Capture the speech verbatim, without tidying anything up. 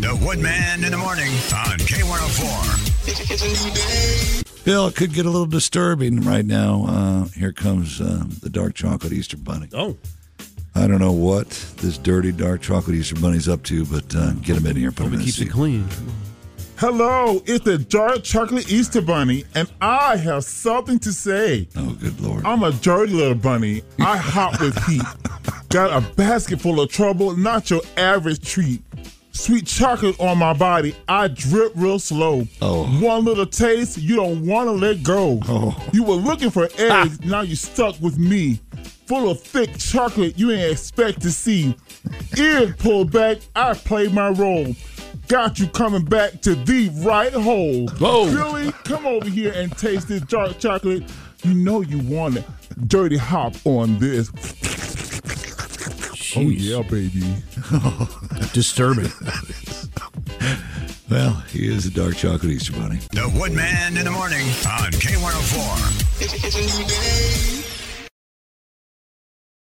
The Woodman in the morning on K one oh four. It's a new day. Bill, it could get a little disturbing right now. Uh, here comes uh, the dark chocolate Easter Bunny. Oh. I don't know what this dirty dark chocolate Easter Bunny's up to, but uh, get him in here. Put him in the Keeps seat. it clean. Hello, it's the dark chocolate Easter Bunny, and I have something to say. Oh, good Lord. I'm a dirty little bunny. I hop with heat. Got a basket full of trouble, not your average treat. Sweet chocolate on my body, I drip real slow. Oh. One little taste, you don't want to let go. Oh. You were looking for eggs, now you stuck with me. Full of thick chocolate you ain't expect to see. Ears pulled back, I played my role. Got you coming back to the right hole. Whoa. Billy, come over here and taste this dark chocolate. You know you want it. Dirty hop on this. Jeez. Oh, yeah, baby. Disturbing. Well, he is a dark chocolate Easter Bunny. The Woodman in the morning on K one oh four. It's a new day.